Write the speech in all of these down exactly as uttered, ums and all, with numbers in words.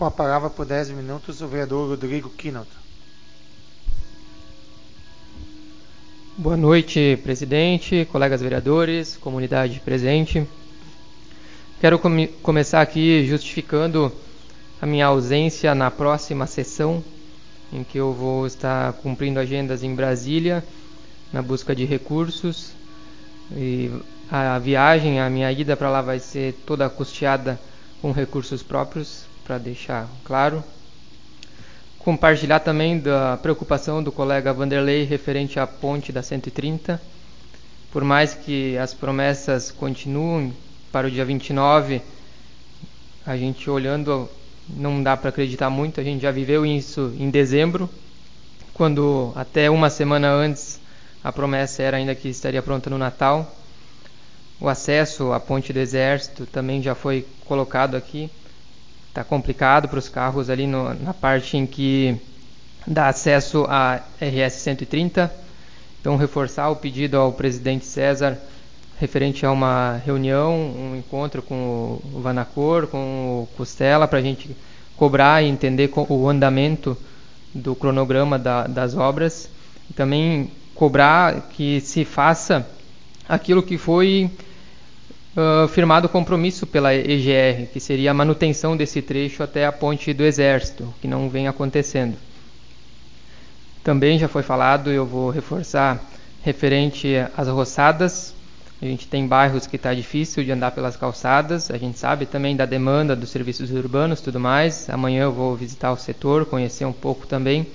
Com a palavra por dez minutos, o vereador Rodrigo Quinot. Boa noite, presidente, colegas vereadores, comunidade presente. Quero com- começar aqui justificando a minha ausência na próxima sessão, em que eu vou estar cumprindo agendas em Brasília, na busca de recursos. E a viagem, a minha ida para lá vai ser toda custeada com recursos próprios, para deixar claro. Compartilhar também da preocupação do colega Vanderlei referente à ponte da cento e trinta. Por mais que as promessas continuem para o dia vinte e nove, a gente olhando não dá para acreditar muito. A gente já viveu isso em dezembro, quando até uma semana antes a promessa era ainda que estaria pronta no Natal. O acesso à ponte do Exército também já foi colocado aqui. Está complicado para os carros ali no, na parte em que dá acesso à R S cento e trinta. Então, reforçar o pedido ao presidente César referente a uma reunião, um encontro com o Vanacor, com o Costela, para a gente cobrar e entender o andamento do cronograma da, das obras. E também cobrar que se faça aquilo que foi Uh, firmado compromisso pela E G R, que seria a manutenção desse trecho até a ponte do Exército, que não vem acontecendo. Também já foi falado, eu vou reforçar, referente às roçadas. A gente tem bairros que está difícil de andar pelas calçadas, a gente sabe também da demanda dos serviços urbanos e tudo mais. Amanhã eu vou visitar o setor, conhecer um pouco também,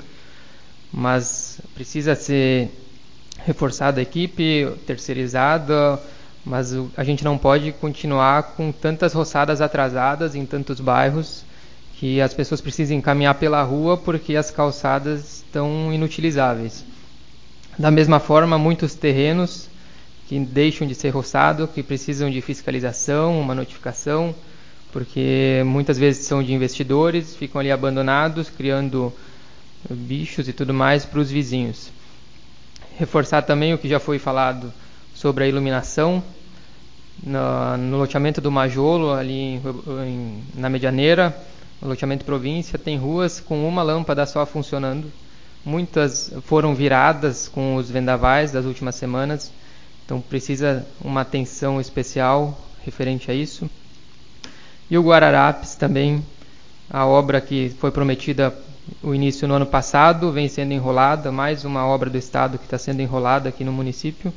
mas precisa ser reforçada a equipe, terceirizada. Mas a gente não pode continuar com tantas roçadas atrasadas em tantos bairros, que as pessoas precisam caminhar pela rua porque as calçadas estão inutilizáveis. Da mesma forma, muitos terrenos que deixam de ser roçados, que precisam de fiscalização, uma notificação, porque muitas vezes são de investidores, ficam ali abandonados, criando bichos e tudo mais para os vizinhos. Reforçar também o que já foi falado sobre a iluminação. No, no loteamento do Majolo, ali em, em, na Medianeira, no loteamento província, tem ruas com uma lâmpada só funcionando. Muitas foram viradas com os vendavais das últimas semanas, então precisa uma atenção especial referente a isso. E o Guararapes também, a obra que foi prometida o início no ano passado, vem sendo enrolada, mais uma obra do Estado que está sendo enrolada aqui no município.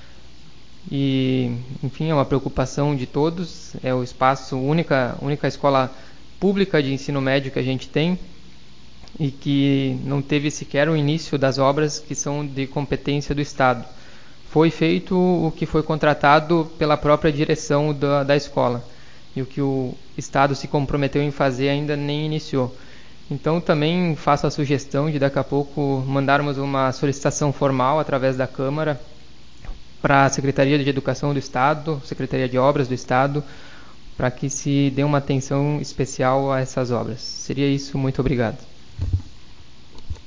E, enfim, é uma preocupação de todos. É o espaço, única, única escola pública de ensino médio que a gente tem e que não teve sequer o início das obras que são de competência do Estado. Foi feito o que foi contratado pela própria direção da, da escola, e o que o Estado se comprometeu em fazer ainda nem iniciou. Então também faço a sugestão de daqui a pouco mandarmos uma solicitação formal através da Câmara para a Secretaria de Educação do Estado, Secretaria de Obras do Estado, para que se dê uma atenção especial a essas obras. Seria isso, muito obrigado.